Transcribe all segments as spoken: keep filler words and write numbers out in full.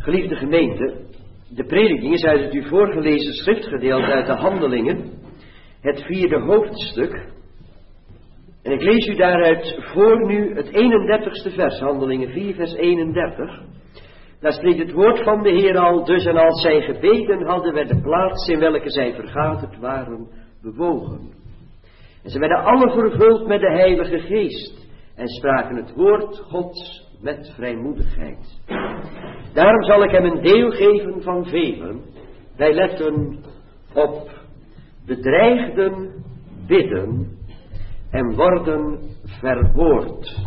Geliefde gemeente, de prediking is uit het u voorgelezen schriftgedeelte uit de Handelingen, het vierde hoofdstuk. En ik lees u daaruit voor nu het eenendertigste vers, Handelingen vier, vers eenendertig. Daar spreekt het woord van de Heer al, dus en als zij gebeden hadden, werd de plaats in welke zij vergaderd waren bewogen. En ze werden alle vervuld met de Heilige Geest en spraken het woord Gods met vrijmoedigheid. Daarom zal ik hem een deel geven van velen. Wij letten op bedreigden bidden en worden verhoord.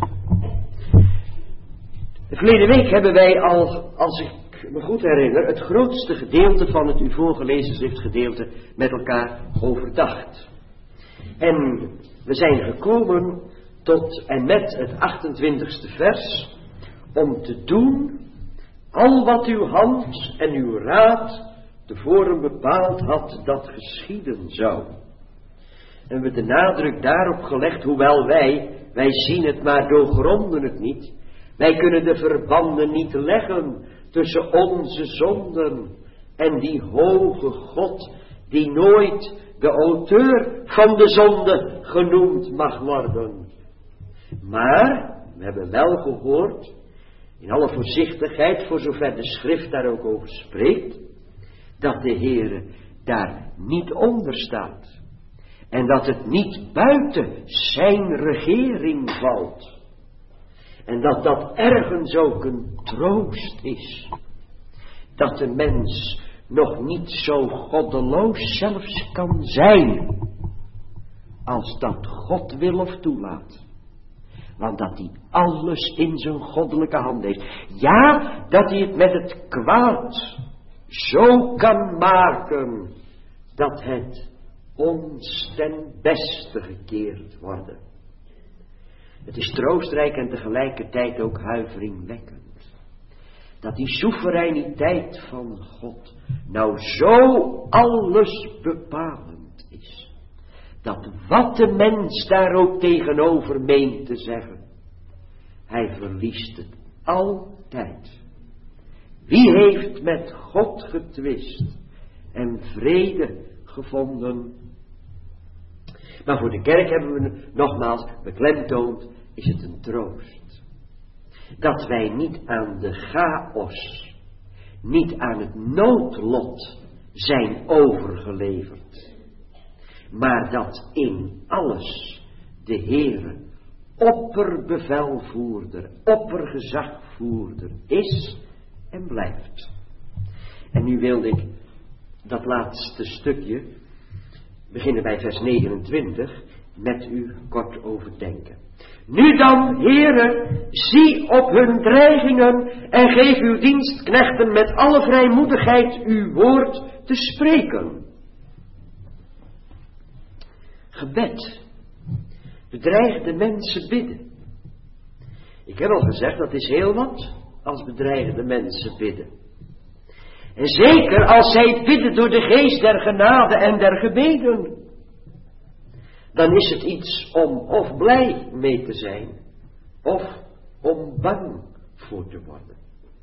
De verleden week hebben wij al, als ik me goed herinner, het grootste gedeelte van het u voorgelezen schriftgedeelte met elkaar overdacht. En we zijn gekomen tot en met het achtentwintigste vers om te doen al wat uw hand en uw raad tevoren bepaald had dat geschieden zou. En we de nadruk daarop gelegd, hoewel wij, wij zien het maar doorgronden het niet. Wij kunnen de verbanden niet leggen tussen onze zonden en die hoge God die nooit de auteur van de zonde genoemd mag worden. Maar we hebben wel gehoord, in alle voorzichtigheid, voor zover de schrift daar ook over spreekt, dat de Heere daar niet onder staat. En dat het niet buiten zijn regering valt. En dat dat ergens ook een troost is. Dat de mens nog niet zo goddeloos zelfs kan zijn, als dat God wil of toelaat. Want dat hij alles in zijn goddelijke hand heeft. Ja, dat hij het met het kwaad zo kan maken dat het ons ten beste gekeerd worden. Het is troostrijk en tegelijkertijd ook huiveringwekkend. Dat die soevereiniteit van God nou zo alles bepalend is. Dat wat de mens daar ook tegenover meent te zeggen, hij verliest het altijd. Wie heeft met God getwist en vrede gevonden? Maar voor de kerk hebben we nogmaals beklemtoond, is het een troost. Dat wij niet aan de chaos, niet aan het noodlot zijn overgeleverd. Maar dat in alles de Heere opperbevelvoerder, oppergezagvoerder is en blijft. En nu wilde ik dat laatste stukje, beginnen bij vers negenentwintig, met u kort overdenken. Nu dan, Heere, zie op hun dreigingen en geef uw dienstknechten met alle vrijmoedigheid uw woord te spreken. Gebed. Bedreigde mensen bidden. Ik heb al gezegd, dat is heel wat als bedreigde mensen bidden. En zeker als zij bidden door de geest der genade en der gebeden. Dan is het iets om of blij mee te zijn, of om bang voor te worden.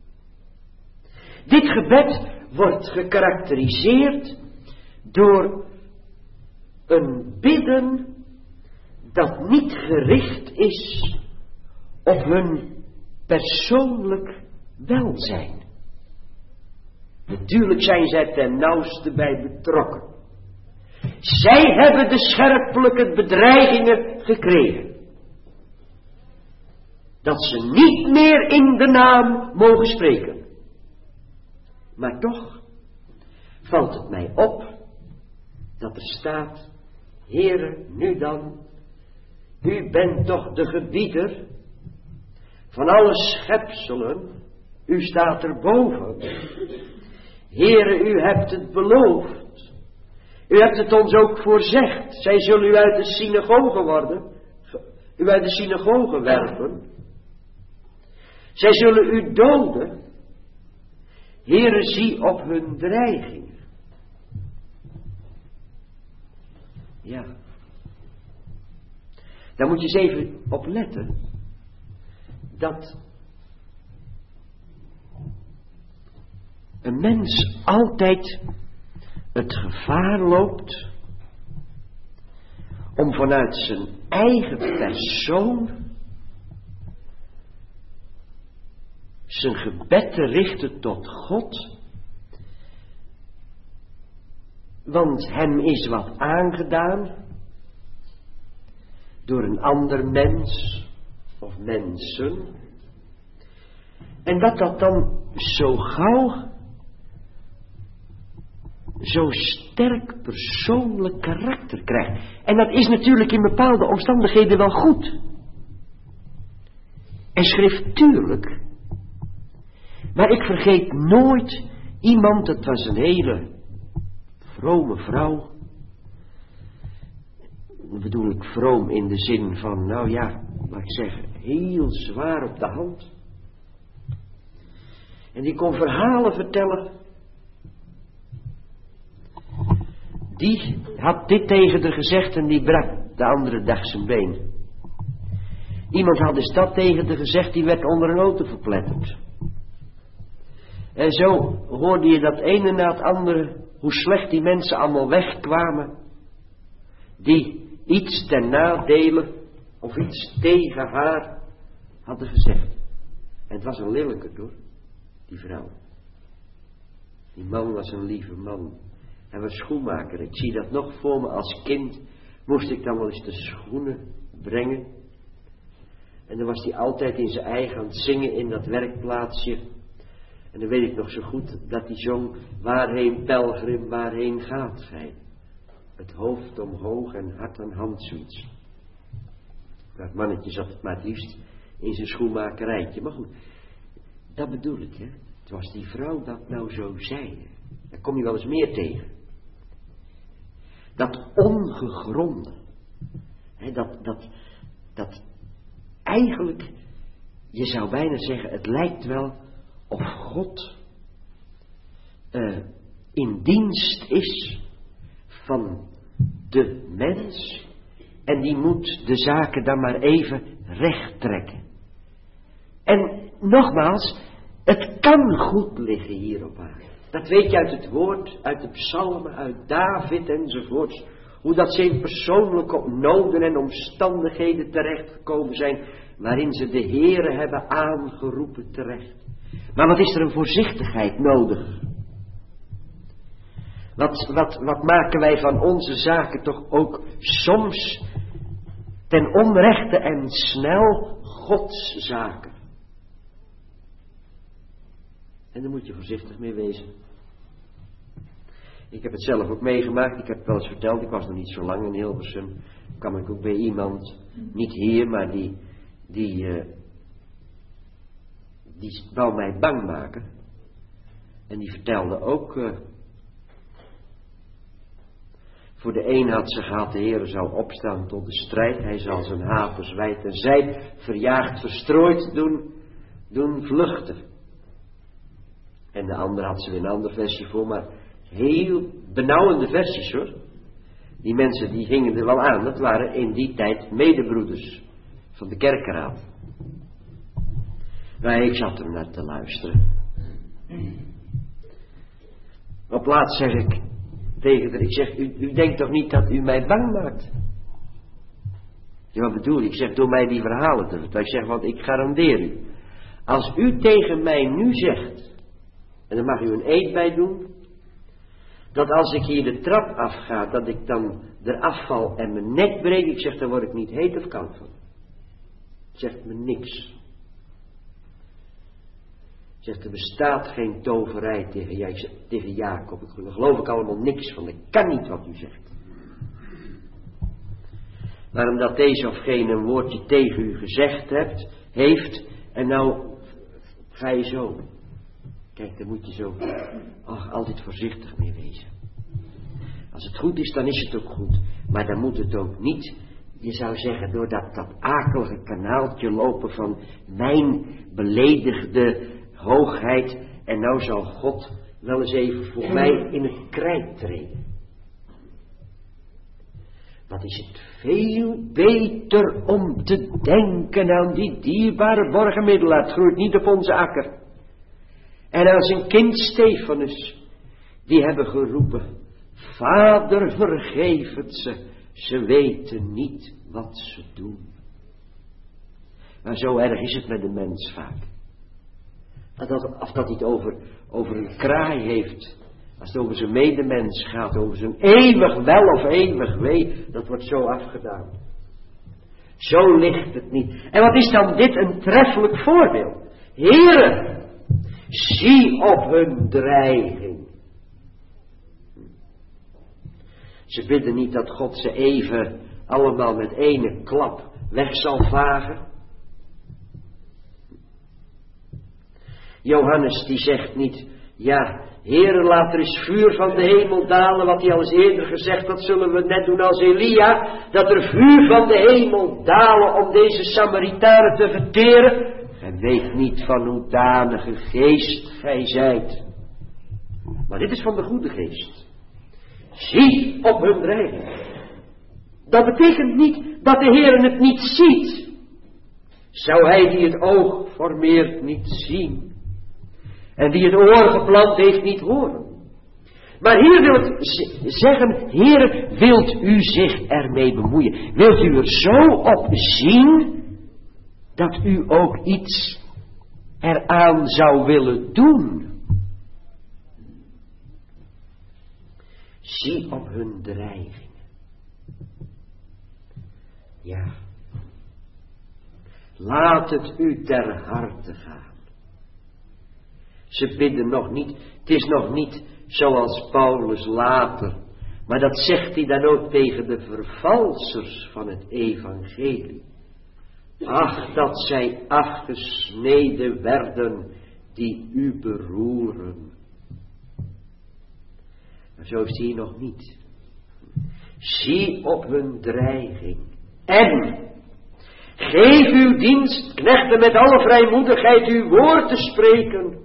Dit gebed wordt gekarakteriseerd door een bidden dat niet gericht is op hun persoonlijk welzijn. Natuurlijk zijn zij ten nauwste bij betrokken. Zij hebben de scherpelijke bedreigingen gekregen. Dat ze niet meer in de naam mogen spreken. Maar toch valt het mij op dat er staat, Heere, nu dan, u bent toch de gebieder van alle schepselen, u staat erboven. Heere, u hebt het beloofd. U hebt het ons ook voorzegd. Zij zullen u uit de synagoge worden. U uit de synagoge werpen. Zij zullen u doden. Heere, zie op hun dreigingen. Ja. Daar moet je eens even op letten. Dat mens altijd het gevaar loopt om vanuit zijn eigen persoon zijn gebed te richten tot God, want hem is wat aangedaan door een ander mens of mensen, en dat dat dan zo gauw zo sterk persoonlijk karakter krijgt. En dat is natuurlijk in bepaalde omstandigheden wel goed en schriftuurlijk, maar ik vergeet nooit iemand, het was een hele vrome vrouw, dan bedoel ik vroom in de zin van, nou ja, laat ik zeggen, heel zwaar op de hand. En die kon verhalen vertellen. Die had dit tegen haar gezegd en die brak de andere dag zijn been. Iemand had eens dat tegen haar gezegd, die werd onder een auto verpletterd. En zo hoorde je dat ene na het andere, hoe slecht die mensen allemaal wegkwamen, die iets ten nadele of iets tegen haar hadden gezegd. En het was een lelijke hoor, die vrouw. Die man was een lieve man. Hij was schoenmaker. Ik zie dat nog voor me als kind. Moest ik dan wel eens de schoenen brengen. En dan was hij altijd in zijn eigen aan het zingen in dat werkplaatsje. En dan weet ik nog zo goed dat hij zong, waarheen pelgrim, waarheen gaat gij? Het hoofd omhoog en hart aan hand zoiets. Dat mannetje zat het maar het liefst in zijn schoenmakerijtje. Maar goed, dat bedoel ik, hè. Het was die vrouw dat nou zo zei. Daar kom je wel eens meer tegen. Dat ongegronde. Hè, dat, dat, dat eigenlijk, je zou bijna zeggen, het lijkt wel of God uh, in dienst is van de mens en die moet de zaken dan maar even recht trekken. En nogmaals, het kan goed liggen hier op aarde. Dat weet je uit het woord, uit de psalmen, uit David enzovoorts. Hoe dat ze persoonlijk op noden en omstandigheden terechtgekomen zijn, waarin ze de Heere hebben aangeroepen terecht. Maar wat is er een voorzichtigheid nodig? Wat, wat, wat maken wij van onze zaken toch ook soms ten onrechte en snel Gods zaken? En daar moet je voorzichtig mee wezen. Ik heb het zelf ook meegemaakt. Ik heb het wel eens verteld. Ik was nog niet zo lang in Hilversum. Kwam ik ook bij iemand. Niet hier, maar die... Die, uh, die wou mij bang maken. En die vertelde ook... Uh, voor de een had ze gehad, de Heere zou opstaan tot de strijd. Hij zal zijn havens wijd en zijd verjaagd, verstrooid doen, doen vluchten. En de ander had ze weer een andere versie voor, maar heel benauwende versies hoor. Die mensen die gingen er wel aan, dat waren in die tijd medebroeders van de kerkenraad. Nou, ik zat er naar te luisteren. Op laatst zeg ik tegen haar, ik zeg, u, u denkt toch niet dat u mij bang maakt? Ja, wat bedoel je? Ik zeg, door mij die verhalen te vertellen. Ik zeg, want ik garandeer u, als u tegen mij nu zegt, en dan mag u een eed bij doen, dat als ik hier de trap afga, dat ik dan eraf val en mijn nek breek, ik zeg, dan word ik niet heet of koud van. Zegt me niks. Zegt, er bestaat geen toverij tegen, jij, tegen Jacob. Ik, daar geloof ik allemaal niks van. Dat kan niet wat u zegt. Maar omdat deze of gene een woordje tegen u gezegd hebt, heeft, en nou ga je zo. Kijk, daar moet je zo ach, altijd voorzichtig mee wezen. Als het goed is, dan is het ook goed. Maar dan moet het ook niet, je zou zeggen, door dat, dat akelige kanaaltje lopen van mijn beledigde hoogheid. En nou zal God wel eens even voor mij in het krijt treden. Wat is het veel beter om te denken aan die dierbare borgenmiddelaar. Het groeit niet op onze akker. en aan zijn kind Stefanus, die hebben geroepen, Vader, vergeef het ze, ze weten niet wat ze doen. Maar zo erg is het met de mens vaak. Dat, of dat hij het over, over een kraai heeft, als het over zijn medemens gaat, over zijn eeuwig wel of eeuwig wee, dat wordt zo afgedaan. Zo ligt het niet. En wat is dan dit een treffelijk voorbeeld? Heren, zie op hun dreiging. Ze bidden niet dat God ze even allemaal met ene klap weg zal vagen. Johannes die zegt niet, ja, Heere, laat er eens vuur van de hemel dalen, wat hij al eens eerder gezegd, dat zullen we net doen als Elia, dat er vuur van de hemel dalen om deze Samaritanen te verteren. En weet niet van hoedanige geest gij zijt. Maar dit is van de goede geest. Zie op hun dreiging. Dat betekent niet dat de Heer het niet ziet. Zou hij die het oog formeert niet zien? En die het oor geplant heeft niet horen? Maar hier wil het zeggen, Heer, wilt u zich ermee bemoeien? Wilt u er zo op zien, dat u ook iets eraan zou willen doen? Zie op hun dreigingen. Ja. Laat het u ter harte gaan. Ze bidden nog niet, het is nog niet zoals Paulus later, maar dat zegt hij dan ook tegen de vervalsers van het evangelie. Ach, dat zij afgesneden werden die u beroeren. Maar zo is hij nog niet. Zie op hun dreiging en geef uw dienstknechten met alle vrijmoedigheid uw woord te spreken.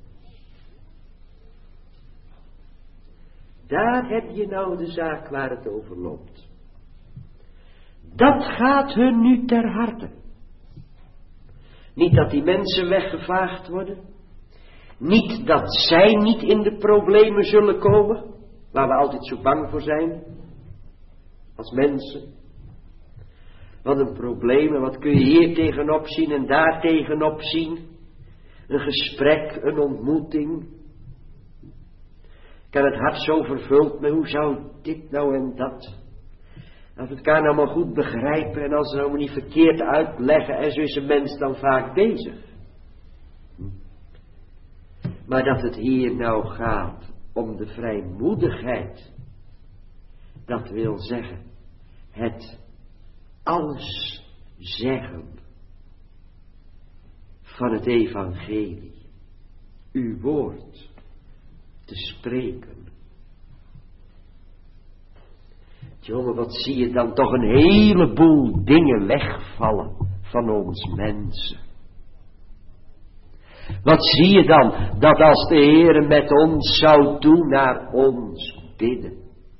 Daar heb je nou de zaak waar het over loopt. Dat gaat hun nu ter harte. Niet dat die mensen weggevaagd worden. Niet dat zij niet in de problemen zullen komen, waar we altijd zo bang voor zijn, als mensen. Wat een probleem, en wat kun je hier tegenop zien en daar tegenop zien. Een gesprek, een ontmoeting. Ik heb het hart zo vervuld met hoe zou dit nou en dat. Als we elkaar nou maar goed begrijpen en als ze nou maar niet verkeerd uitleggen, en zo is een mens dan vaak bezig. Maar dat het hier nou gaat om de vrijmoedigheid, dat wil zeggen het alles zeggen van het evangelie, uw woord te spreken. Jongen, wat zie je dan toch een heleboel dingen wegvallen van ons mensen. Wat zie je dan, dat als de Heere met ons zou doen naar ons bidden.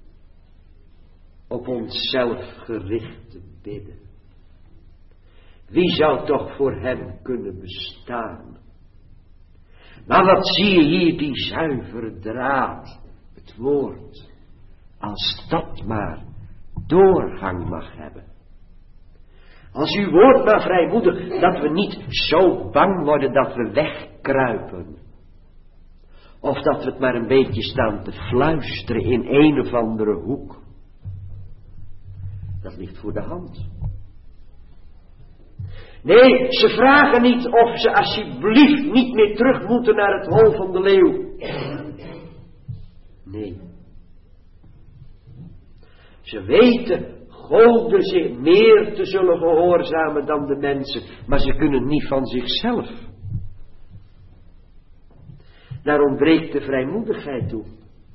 Op onszelf gerichte bidden. Wie zou toch voor hem kunnen bestaan? Maar wat zie je hier, die zuivere draad, het woord. Als dat maar doorgang mag hebben. Als uw woord maar vrijmoedig, dat we niet zo bang worden dat we wegkruipen. Of dat we het maar een beetje staan te fluisteren in een of andere hoek. Dat ligt voor de hand. Nee, ze vragen niet of ze alsjeblieft niet meer terug moeten naar het hol van de leeuw. Nee. Ze weten Gode zich meer te zullen gehoorzamen dan de mensen, maar ze kunnen niet van zichzelf. Daar ontbreekt de vrijmoedigheid toe.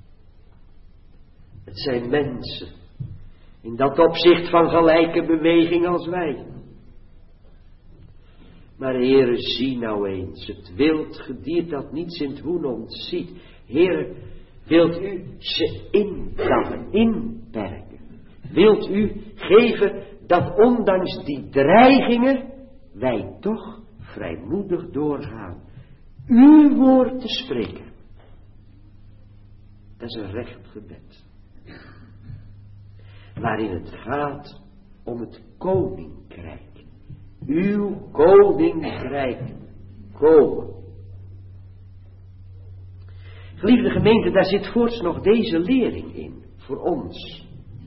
Het zijn mensen, in dat opzicht van gelijke beweging als wij. Maar Heere, zie nou eens, het wild gediert dat niets in het woen ontziet. Heere, wilt u ze indammen, inperken? Wilt u geven dat ondanks die dreigingen wij toch vrijmoedig doorgaan uw woord te spreken. Dat is een recht gebed. Waarin het gaat om het koninkrijk. Uw koninkrijk komen. Geliefde gemeente, daar zit voorts nog deze lering in. Voor ons.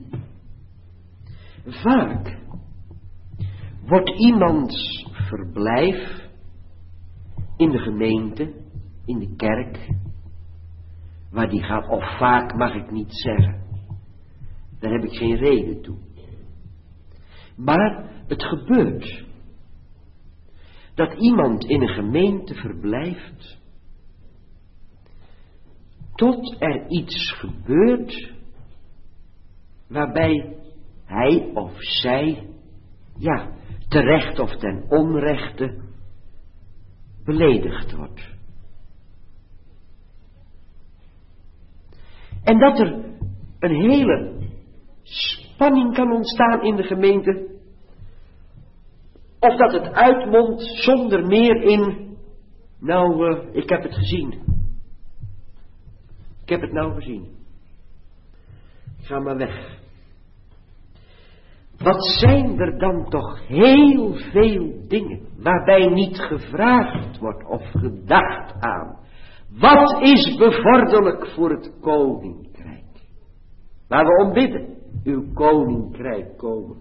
Vaak wordt iemands verblijf in de gemeente, in de kerk, waar die gaat, of vaak mag ik niet zeggen. Daar heb ik geen reden toe. Maar het gebeurt dat iemand in een gemeente verblijft tot er iets gebeurt waarbij hij of zij, ja, terecht of ten onrechte beledigd wordt. En dat er een hele spanning kan ontstaan in de gemeente, of dat het uitmondt zonder meer in, nou, uh, ik heb het gezien. Ik heb het nou gezien. Ga maar weg. Wat zijn er dan toch heel veel dingen waarbij niet gevraagd wordt of gedacht aan. Wat is bevorderlijk voor het koninkrijk? Waar we om bidden, uw koninkrijk komen.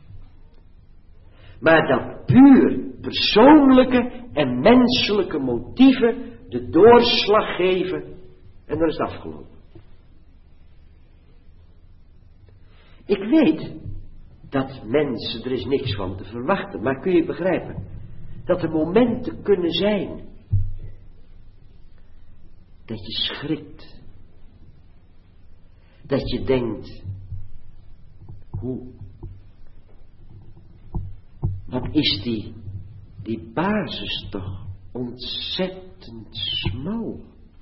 Maar dat puur persoonlijke en menselijke motieven de doorslag geven en dan is het afgelopen. Ik weet dat mensen, er is niks van te verwachten, maar kun je begrijpen dat er momenten kunnen zijn dat je schrikt, dat je denkt, hoe, wat is die, die basis toch ontzettend smal.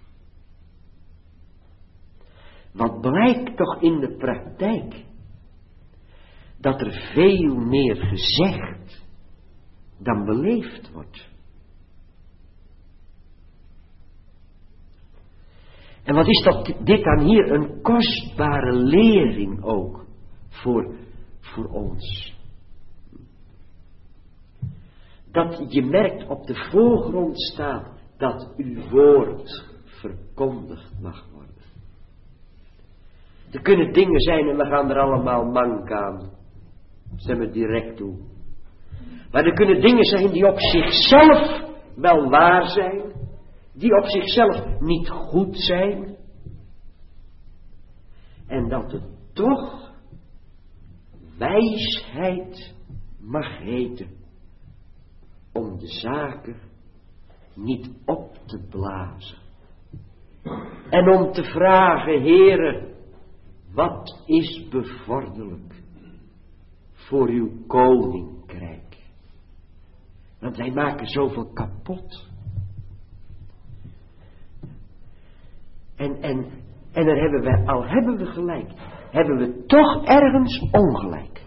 Wat blijkt toch in de praktijk? Dat er veel meer gezegd dan beleefd wordt. En wat is dat, dit dan hier een kostbare lering ook voor, voor ons. Dat je merkt op de voorgrond staat dat uw woord verkondigd mag worden. Er kunnen dingen zijn en we gaan er allemaal mank aan. Stem het direct toe. Maar er kunnen dingen zijn die op zichzelf wel waar zijn. Die op zichzelf niet goed zijn. En dat het toch wijsheid mag heten. Om de zaken niet op te blazen. En om te vragen, Heere, wat is bevorderlijk voor uw koninkrijk? Want wij maken zoveel kapot. En, en, en dan hebben wij, al hebben we gelijk, hebben we toch ergens ongelijk.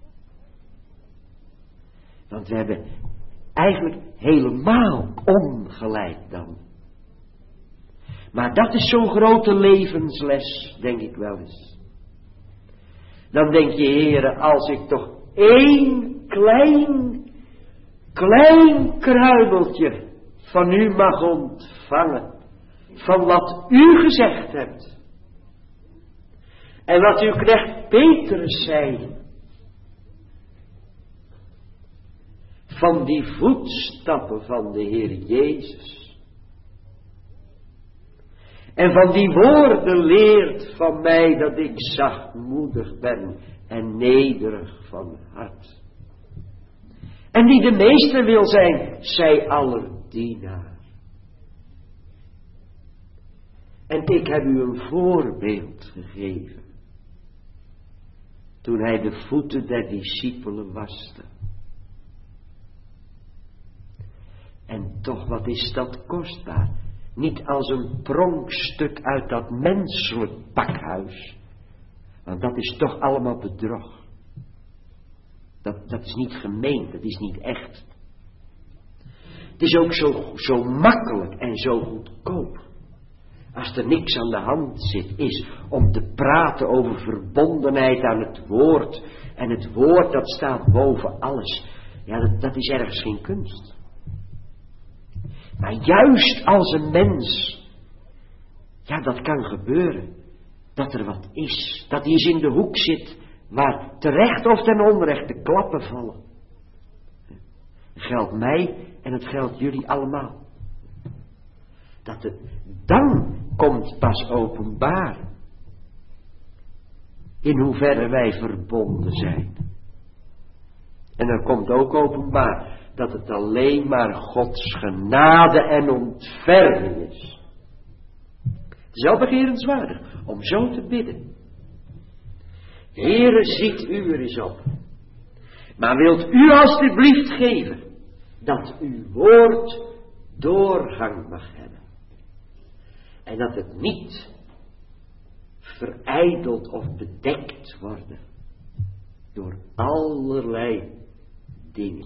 Want we hebben eigenlijk helemaal ongelijk dan. Maar dat is zo'n grote levensles, denk ik wel eens. Dan denk je, Heere, als ik toch één klein, klein kruimeltje van u mag ontvangen. Van wat u gezegd hebt. En wat uw knecht Petrus zei. Van die voetstappen van de Heer Jezus. En van die woorden leert van mij dat ik zachtmoedig ben en nederig van hart. En die de meester wil zijn, zij aller dienaar. En ik heb u een voorbeeld gegeven. Toen hij de voeten der discipelen waste. En toch, wat is dat kostbaar. Niet als een pronkstuk uit dat menselijk pakhuis. Want dat is toch allemaal bedrog. Dat, dat is niet gemeen, dat is niet echt. Het is ook zo, zo makkelijk en zo goedkoop. Als er niks aan de hand zit, is om te praten over verbondenheid aan het woord. En het woord dat staat boven alles. Ja, dat, dat is ergens geen kunst. Maar juist als een mens, ja, dat kan gebeuren. Dat er wat is. Dat hij eens in de hoek zit, waar terecht of ten onrecht de klappen vallen. Het geldt mij en het geldt jullie allemaal. Dat het dan komt pas openbaar. In hoeverre wij verbonden zijn. En er komt ook openbaar dat het alleen maar Gods genade en ontferming is. Het is wel begerenswaardig om zo te bidden. Heere, ziet u er eens op. Maar wilt u alstublieft geven dat uw woord doorgang mag hebben. En dat het niet verijdeld of bedekt worden door allerlei dingen.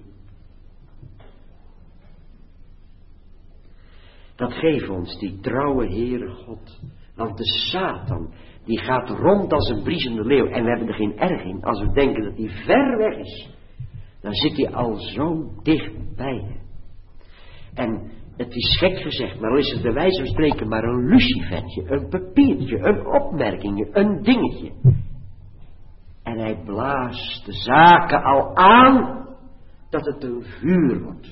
Dat geeft ons die trouwe Heere God. Want de Satan, die gaat rond als een briesende leeuw. En we hebben er geen erg in. Als we denken dat hij ver weg is, dan zit hij al zo dichtbij je. En het is gek gezegd, maar al is het bij wijze van spreken maar een lucifertje, een papiertje, een opmerkingje, een dingetje. En hij blaast de zaken al aan dat het een vuur wordt.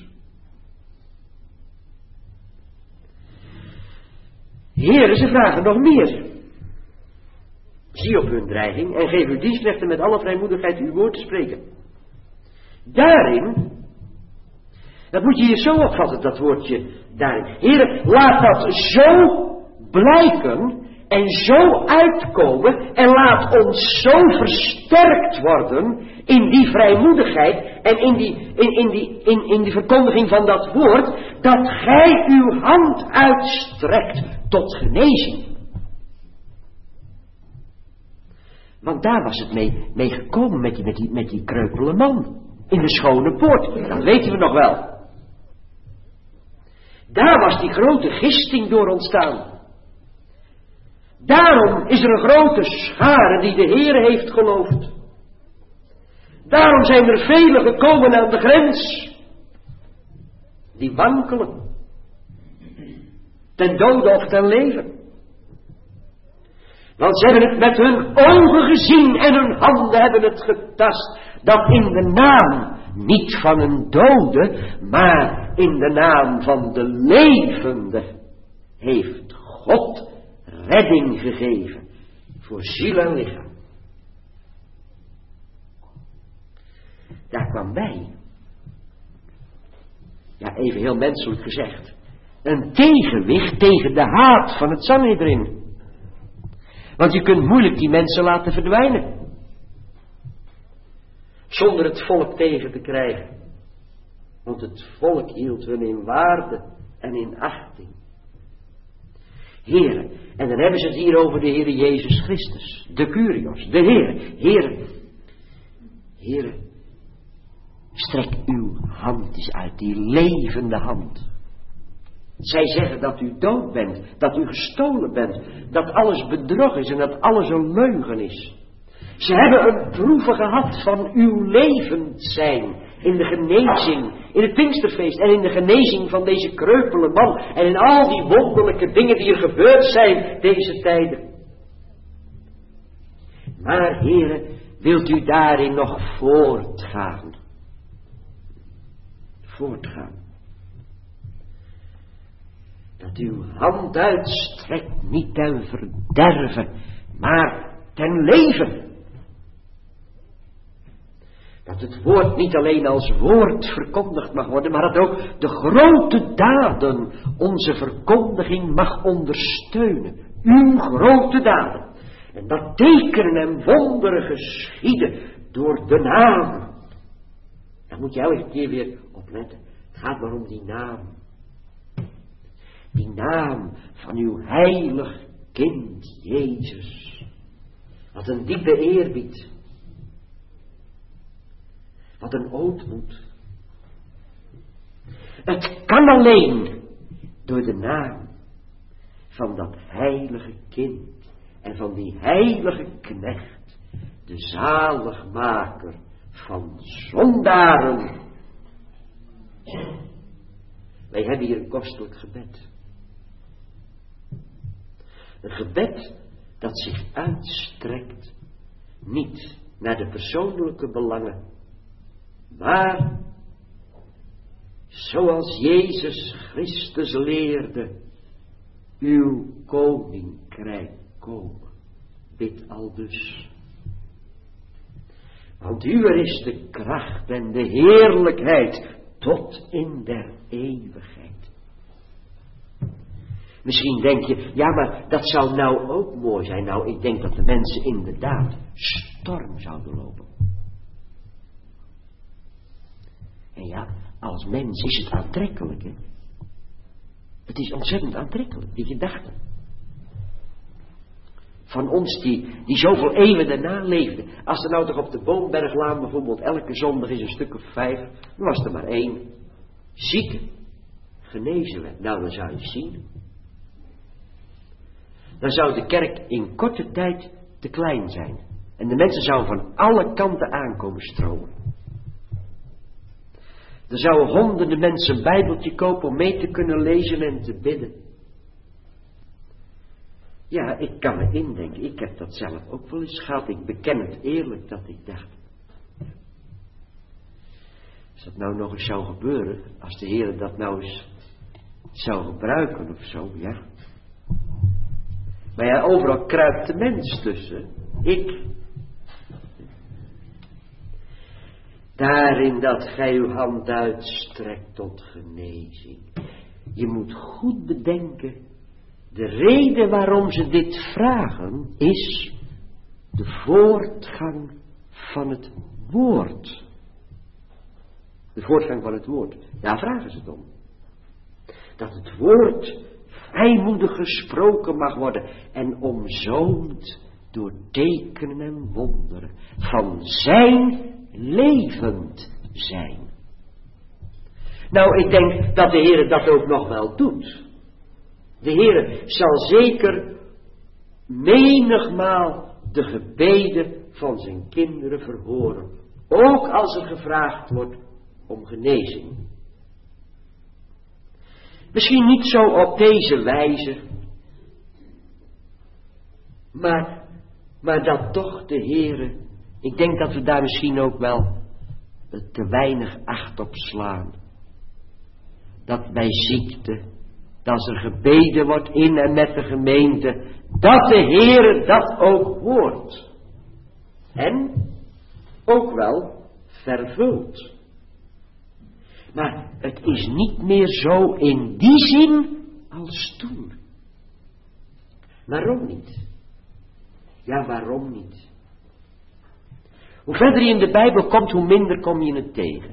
Heren, ze vragen nog meer. Zie op hun dreiging en geef uw dienstknechten met alle vrijmoedigheid uw woord te spreken. Daarin, dat moet je hier zo opvatten, dat woordje daarin. Heren, laat dat zo blijken en zo uitkomen en laat ons zo versterkt worden in die vrijmoedigheid en in die, in, in die, in, in die verkondiging van dat woord, dat gij uw hand uitstrekt tot genezing. Want daar was het mee, mee gekomen met die, met, die, met die kreupele man in de schone poort. Dat weten we nog wel. Daar was die grote gisting door ontstaan. Daarom is er een grote schare die de Heer heeft geloofd. Daarom zijn er velen gekomen aan de grens. Die wankelen. Ten dode of ten leven. Want ze hebben het met hun ogen gezien en hun handen hebben het getast. Dat in de naam niet van een dode, maar in de naam van de levende heeft God redding gegeven voor ziel en lichaam. Daar kwam bij, ja even heel menselijk gezegd, een tegenwicht tegen de haat van het Sanhedrin. Want je kunt moeilijk die mensen laten verdwijnen. Zonder het volk tegen te krijgen. Want het volk hield hun in waarde en in achting. Heren, en dan hebben ze het hier over de Heer Jezus Christus. De Kyrios, de Heer. Heren, Heren, strek uw hand eens uit, die levende hand. Zij zeggen dat u dood bent, dat u gestolen bent, dat alles bedrog is en dat alles een leugen is. Ze hebben een proeve gehad van uw levend zijn in de genezing, in het Pinksterfeest en in de genezing van deze kreupele man en in al die wonderlijke dingen die er gebeurd zijn deze tijden. Maar heren, wilt u daarin nog voortgaan? Voortgaan. Dat uw hand uitstrekt niet ten verderven, maar ten leven. Dat het woord niet alleen als woord verkondigd mag worden, maar dat ook de grote daden onze verkondiging mag ondersteunen. Uw grote daden. En dat tekenen en wonderen geschieden door de naam. Daar moet je elke keer weer op letten. Het gaat maar om die naam. Die naam van uw heilig kind Jezus. Wat een diepe eerbied. Wat een ootmoed. Het kan alleen door de naam van dat heilige kind en van die heilige knecht, de zaligmaker van zondaren. Wij hebben hier een kostelijk gebed. Een gebed dat zich uitstrekt niet naar de persoonlijke belangen, maar zoals Jezus Christus leerde, uw koninkrijk komen. Bid aldus. Want uwer is de kracht en de heerlijkheid tot in der eeuwigheid. Misschien denk je, ja, maar dat zou nou ook mooi zijn. Nou, ik denk dat de mensen inderdaad storm zouden lopen. En ja, als mens is het aantrekkelijk, hè. Het is ontzettend aantrekkelijk, die gedachte. Van ons die, die zoveel eeuwen daarna leefden. Als er nou toch op de Boomberglaan bijvoorbeeld elke zondag is een stuk of vijf, dan was er maar één zieke genezen werd. Nou, dan zou je zien. Dan zou de kerk in korte tijd te klein zijn. En de mensen zouden van alle kanten aankomen stromen. Er zouden honderden mensen een bijbeltje kopen om mee te kunnen lezen en te bidden. Ja, ik kan me indenken. Ik heb dat zelf ook wel eens gehad. Ik beken het eerlijk dat ik dacht. Als dat nou nog eens zou gebeuren. Als de Heer dat nou eens zou gebruiken of zo, ja. Maar ja, overal kruipt de mens tussen. Ik. Daarin dat gij uw hand uitstrekt tot genezing. Je moet goed bedenken. De reden waarom ze dit vragen is de voortgang van het woord. De voortgang van het woord. Daar vragen ze het om. Dat het woord vrijmoedig gesproken mag worden en omzoomd door tekenen en wonderen van zijn levend zijn. Nou, ik denk dat de Heer dat ook nog wel doet. De Heer zal zeker menigmaal de gebeden van zijn kinderen verhoren. Ook als er gevraagd wordt om genezing. Misschien niet zo op deze wijze. Maar, maar dat toch de Heer. Ik denk dat we daar misschien ook wel te weinig acht op slaan. Dat bij ziekte, dat er gebeden wordt in en met de gemeente, dat de Heer dat ook hoort. En ook wel vervult. Maar het is niet meer zo in die zin als toen. Waarom niet? Ja, waarom niet? Hoe verder je in de Bijbel komt, hoe minder kom je het tegen.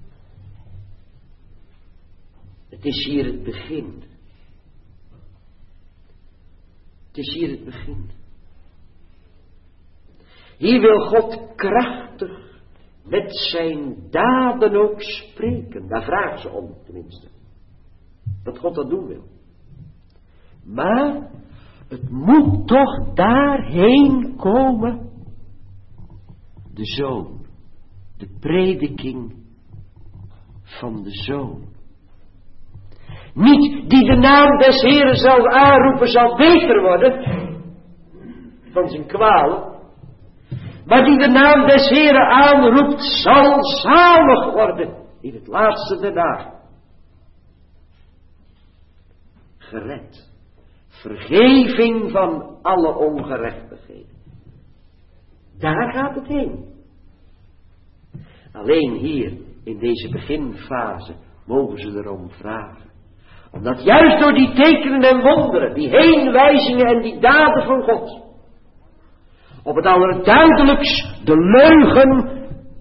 Het is hier het begin. Het is hier het begin. Hier wil God krachtig met zijn daden ook spreken. Daar vragen ze om, tenminste. Dat God dat doen wil. Maar het moet toch daarheen komen. De Zoon. De prediking van de Zoon. Niet die de naam des Heeren zal aanroepen, zal beter worden van zijn kwalen. Maar die de naam des Heeren aanroept, zal zalig worden in het laatste der dagen. Gered. Vergeving van alle ongerechtigheden. Daar gaat het heen. Alleen hier, in deze beginfase, mogen ze erom vragen. Omdat juist door die tekenen en wonderen, die heenwijzingen en die daden van God, op het allerduidelijkst de leugen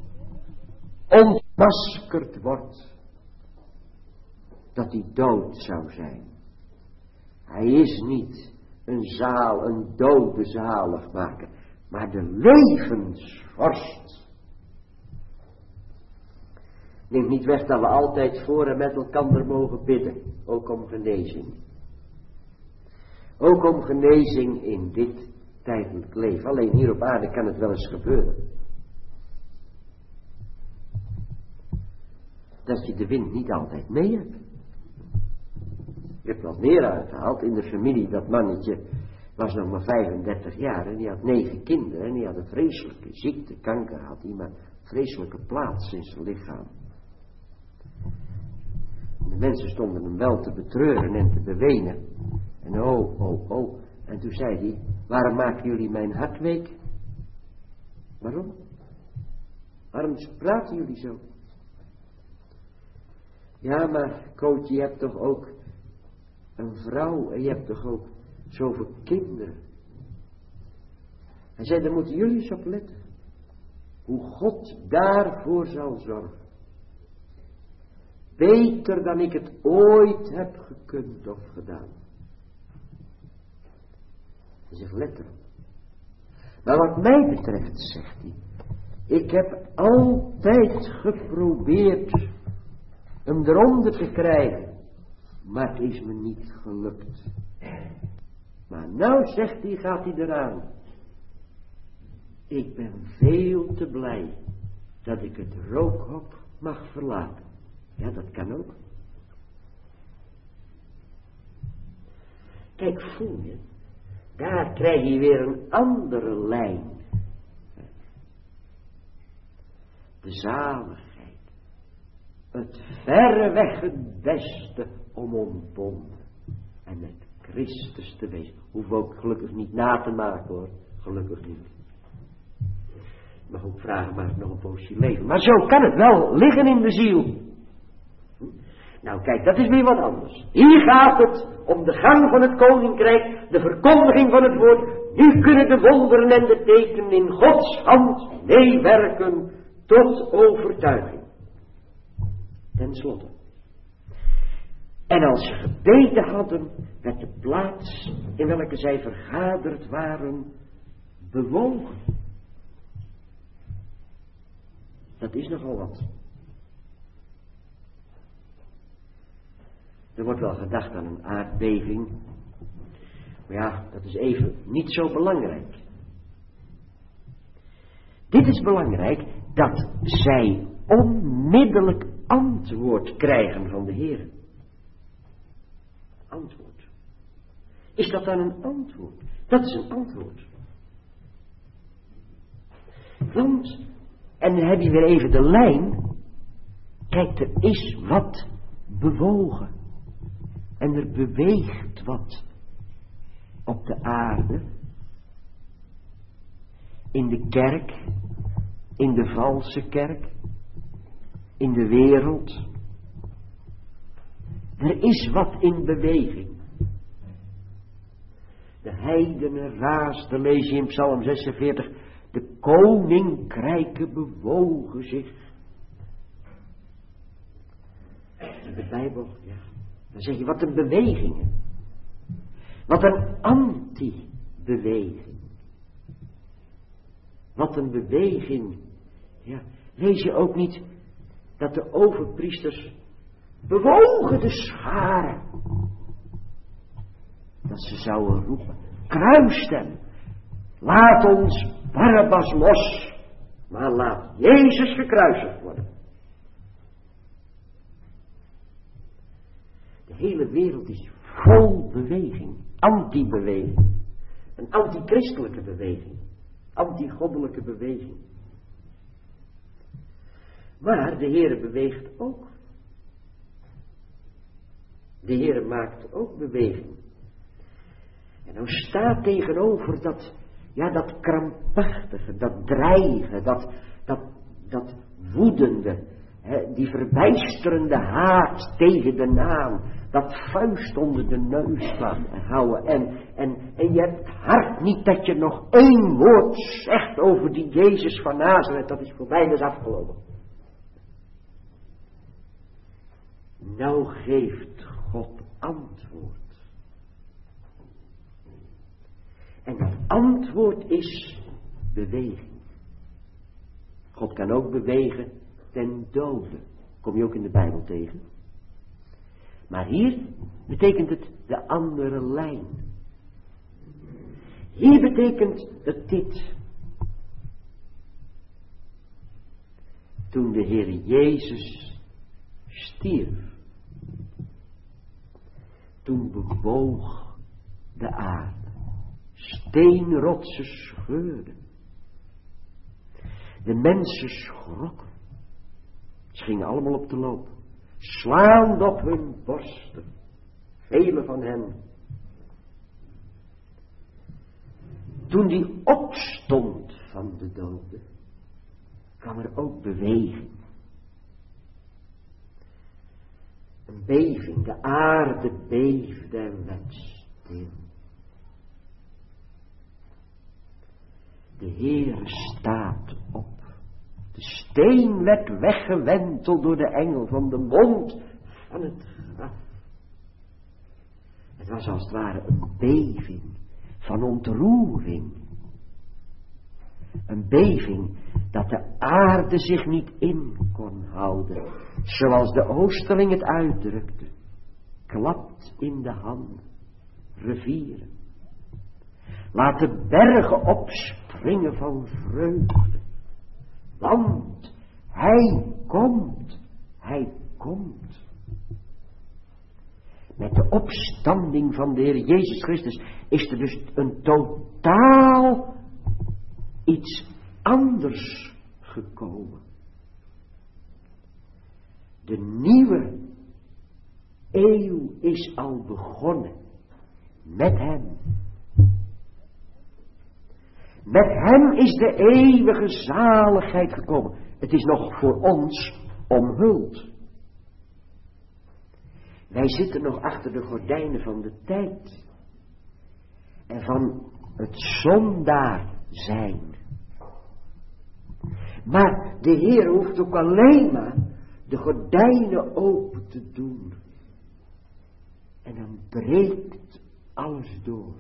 ontmaskerd wordt. Dat hij dood zou zijn. Hij is niet een zaal, een dode zaligmaker, maar de levensvorst. Neemt niet weg dat we altijd voor en met elkaar mogen bidden. Ook om genezing. Ook om genezing in dit tijdelijk leven. Alleen hier op aarde kan het wel eens gebeuren. Dat je de wind niet altijd mee hebt. Ik heb wel meer uitgehaald in de familie. Dat mannetje was nog maar vijfendertig jaar en die had negen kinderen. En die had een vreselijke ziekte, kanker had hij, maar een vreselijke plaats in zijn lichaam. De mensen stonden hem wel te betreuren en te bewenen. En oh, oh, oh. En toen zei hij, waarom maken jullie mijn hart week? Waarom? Waarom praten jullie zo? Ja, maar coach, je hebt toch ook een vrouw en je hebt toch ook zoveel kinderen. Hij zei, daar moeten jullie eens op letten. Hoe God daarvoor zal zorgen. Beter dan ik het ooit heb gekund of gedaan. Hij zegt, let erop. Maar wat mij betreft, zegt hij, ik heb altijd geprobeerd hem eronder te krijgen. Maar het is me niet gelukt. Maar nou, zegt hij, gaat hij eraan. Ik ben veel te blij dat ik het rookhok mag verlaten. Ja, dat kan ook. Kijk, voel je, daar krijg je weer een andere lijn. De zaligheid. Het verreweg het beste om ontbonden. En met Christus te wezen. Hoef ook gelukkig niet na te maken hoor. Gelukkig niet. Je mag ook vragen, mag ik nog een poosje leven? Maar zo kan het wel liggen in de ziel. Nou kijk, dat is weer wat anders. Hier gaat het om de gang van het koninkrijk, de verkondiging van het woord. Nu kunnen de wonderen en de tekenen in Gods hand meewerken tot overtuiging. Ten slotte. En als ze gebeden hadden, werd de plaats in welke zij vergaderd waren bewogen. Dat is nogal wat. Er wordt wel gedacht aan een aardbeving. Maar ja, dat is even niet zo belangrijk. Dit is belangrijk dat zij onmiddellijk antwoord krijgen van de Heer. Antwoord. Is dat dan een antwoord? Dat is een antwoord. Want, en dan heb je weer even de lijn. Kijk, er is wat bewogen. En er beweegt wat op de aarde. In de kerk. In de valse kerk. In de wereld. Er is wat in beweging. De heidenen raasden, lees je in Psalm zesenveertig. De koninkrijken bewogen zich. In de Bijbel, ja. Dan zeg je, wat een bewegingen. Wat een anti-beweging. Wat een beweging. Ja, lees je ook niet dat de overpriesters bewogen de scharen. Dat ze zouden roepen, kruist hem. Laat ons Barabbas los. Maar laat Jezus gekruisigd worden. De hele wereld is vol beweging. Anti-beweging. Een anti-christelijke beweging. Anti-goddelijke beweging. Maar de Heere beweegt ook. De Heere maakt ook beweging. En nou staat tegenover dat, ja, dat krampachtige, dat dreigen, dat, dat, dat woedende, hè, die verbijsterende haat tegen de naam, dat vuist onder de neus slaan en houden. En, en, en je hebt het hart niet dat je nog één woord zegt over die Jezus van Nazareth, dat is voorbij, dat is afgelopen. Nou geeft God antwoord. En dat antwoord is beweging. God kan ook bewegen ten dode. Kom je ook in de Bijbel tegen. Maar hier betekent het de andere lijn. Hier betekent het dit. Toen de Heer Jezus stierf, toen bewoog de aarde. Steenrotsen scheurden. De mensen schrokken. Ze gingen allemaal op de loop. Slaand op hun borsten. Velen van hen. Toen die opstond van de doden, kwam er ook beweging. Een beving. De aarde beefde en werd stil. De Heere staat op. De steen werd weggewenteld door de engel van de mond van het graf. Het was als het ware een beving van ontroering. Een beving dat de aarde zich niet in kon houden. Zoals de Oosterling het uitdrukte. Klapt in de handen. Rivieren. Laat de bergen opspringen van vreugde. Want hij komt. Hij komt. Met de opstanding van de Heer Jezus Christus is er dus een totaal iets anders gekomen. De nieuwe eeuw is al begonnen met hem. Met hem is de eeuwige zaligheid gekomen. Het is nog voor ons omhuld. Wij zitten nog achter de gordijnen van de tijd. En van het zondaar zijn. Maar de Heer hoeft ook alleen maar de gordijnen open te doen. En dan breekt alles door.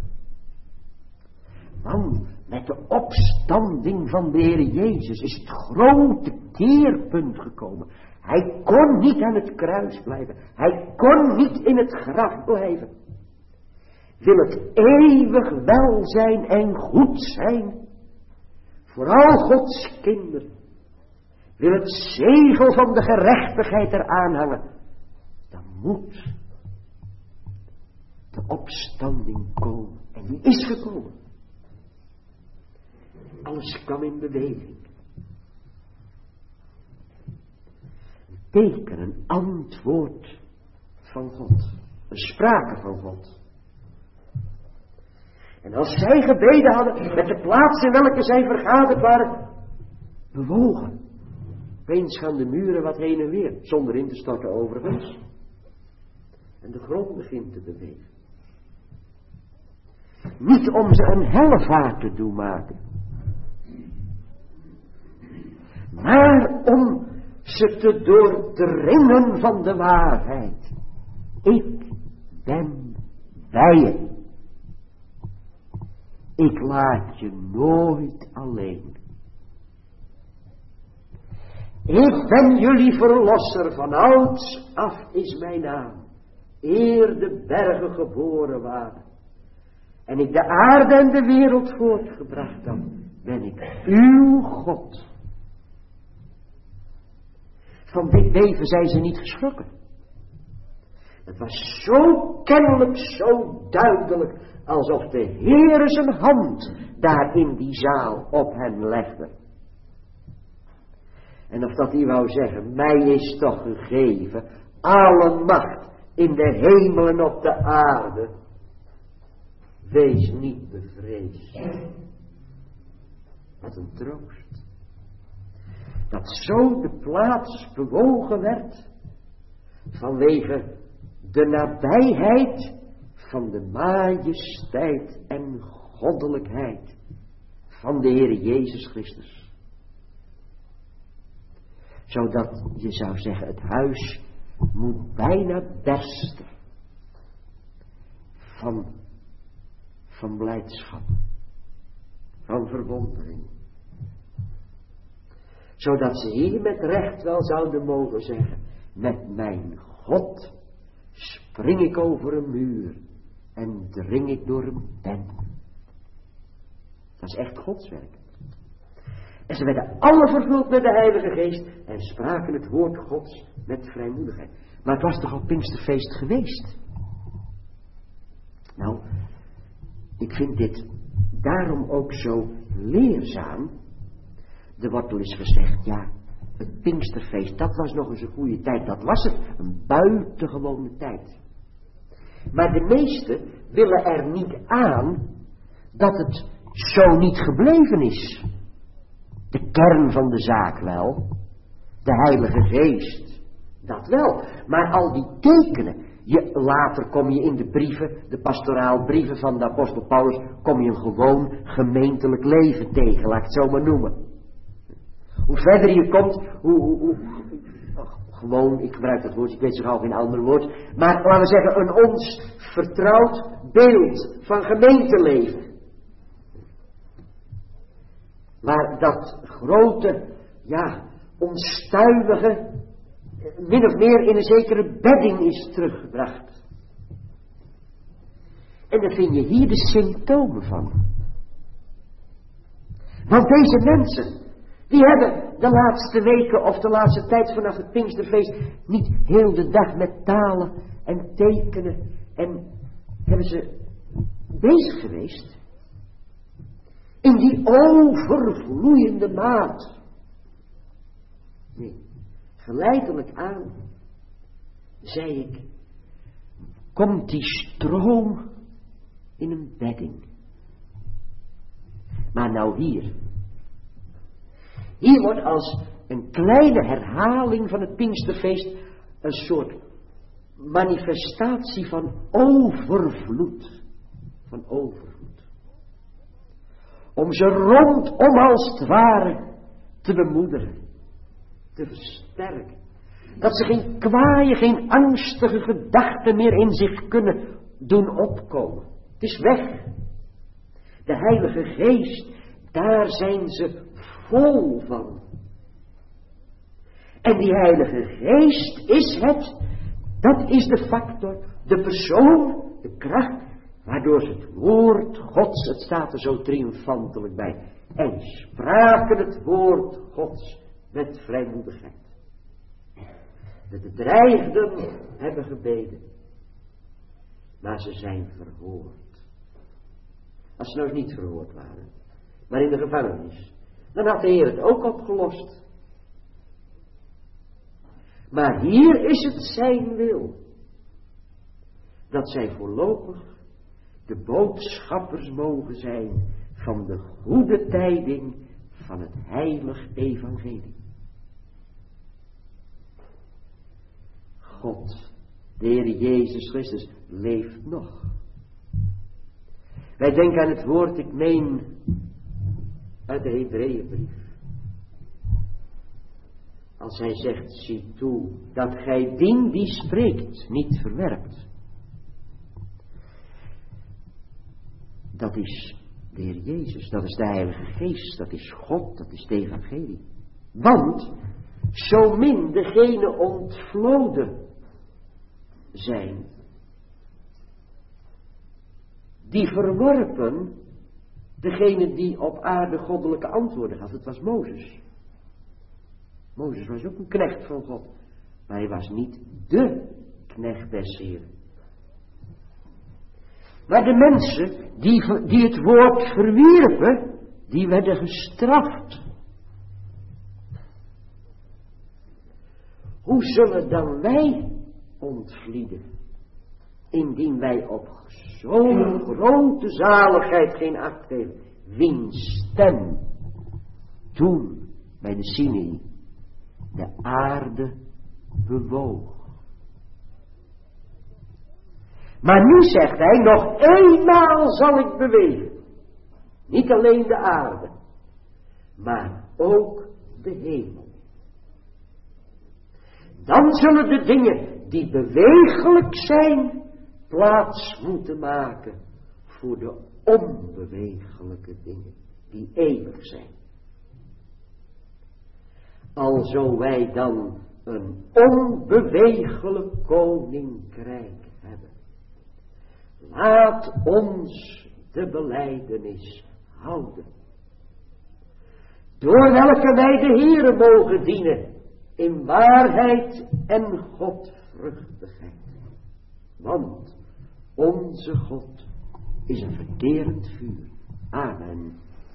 Want met de opstanding van de Heer Jezus is het grote keerpunt gekomen. Hij kon niet aan het kruis blijven. Hij kon niet in het graf blijven. Wil het eeuwig welzijn en goed zijn voor al Gods kinderen. Wil het zegel van de gerechtigheid eraan hangen. Dan moet de opstanding komen. En die is gekomen. Alles kwam in beweging. Een teken, een antwoord van God. Een sprake van God. En als zij gebeden hadden met de plaats in welke zij vergaderd waren, bewogen. Opeens gaan de muren wat heen en weer, zonder in te storten overigens. En de grond begint te bewegen. Niet om ze een hellevaart te doen maken. Maar om ze te doordringen van de waarheid. Ik ben bij je. Ik laat je nooit alleen. Ik ben jullie verlosser, van ouds af is mijn naam. Eer de bergen geboren waren. En ik de aarde en de wereld voortgebracht had, ben ik uw God. Van dit beven zijn ze niet geschrokken. Het was zo kennelijk, zo duidelijk, alsof de Heere zijn hand daar in die zaal op hen legde. En of dat hij wou zeggen, mij is toch gegeven alle macht in de hemel en op de aarde. Wees niet bevreesd. Wat een troost. Dat zo de plaats bewogen werd vanwege de nabijheid van de majesteit en goddelijkheid van de Heer Jezus Christus. Zodat je zou zeggen, het huis moet bijna bersten van, van blijdschap, van verwondering. zodat ze hier met recht wel zouden mogen zeggen, met mijn God spring ik over een muur en dring ik door een pen. Dat is echt Gods werk. En ze werden alle vervuld met de Heilige Geest en spraken het woord Gods met vrijmoedigheid. Maar het was toch al Pinksterfeest geweest? Nou, ik vind dit daarom ook zo leerzaam. Er wordt wel eens gezegd, ja, het Pinksterfeest, dat was nog eens een goede tijd. Dat was het, een buitengewone tijd. Maar de meesten willen er niet aan dat het zo niet gebleven is. De kern van de zaak wel, de Heilige Geest, dat wel. Maar al die tekenen, je, later kom je in de brieven, de pastoraalbrieven van de apostel Paulus, kom je een gewoon gemeentelijk leven tegen, laat ik het zo maar noemen. Hoe verder je komt, hoe, hoe, hoe oh, gewoon, ik gebruik dat woord, ik weet zo gauw geen ander woord, maar laten we zeggen, een ons vertrouwd beeld van gemeenteleven. Waar dat grote, ja, onstuimige, min of meer in een zekere bedding is teruggebracht. En daar vind je hier de symptomen van. Want deze mensen, die hebben de laatste weken of de laatste tijd vanaf het Pinksterfeest niet heel de dag met talen en tekenen en hebben ze bezig geweest in die overvloeiende maat. Nee, geleidelijk aan, zei ik, komt die stroom in een bedding. Maar nou hier. Hier wordt als een kleine herhaling van het Pinksterfeest een soort manifestatie van overvloed. Van overvloed. Om ze rondom als het ware te bemoedigen, te versterken. Dat ze geen kwaaie, geen angstige gedachten meer in zich kunnen doen opkomen. Het is weg. De Heilige Geest, daar zijn ze vol van. En die Heilige Geest is het, dat is de factor, de persoon, de kracht, waardoor ze het woord Gods, het staat er zo triomfantelijk bij, en spraken het woord Gods met vrijmoedigheid. De bedreigden hebben gebeden, maar ze zijn verhoord. Als ze nou eens niet verhoord waren, maar in de gevangenis, dan had de Heer het ook opgelost. Maar hier is het zijn wil, dat zij voorlopig de boodschappers mogen zijn van de goede tijding van het heilig evangelie. God, de Heer Jezus Christus, leeft nog. Wij denken aan het woord, ik meen, uit de Hebreeënbrief. Als hij zegt, zie toe, dat gij dien die spreekt, niet verwerpt. Dat is de Heer Jezus, dat is de Heilige Geest, dat is God, dat is het evangelie. Want, zo min degene ontvloden zijn, die verworpen degene die op aarde goddelijke antwoorden gaf. Het was Mozes. Mozes was ook een knecht van God, maar hij was niet de knecht des Heeren. Maar de mensen die, die het woord verwierpen, die werden gestraft. Hoe zullen dan wij ontvlieden, indien wij op zo'n grote zaligheid geen acht geven, wiens stem toen bij de Sinai de aarde bewoog. Maar nu zegt hij, nog eenmaal zal ik bewegen. Niet alleen de aarde, maar ook de hemel. Dan zullen de dingen die bewegelijk zijn, plaats moeten maken voor de onbewegelijke dingen die eeuwig zijn. alzo wij dan een onbewegelijk koninkrijk hebben. Laat ons de belijdenis houden, door welke wij de Heere mogen dienen in waarheid en godvruchtigheid. Want onze God is een verterend vuur. Amen.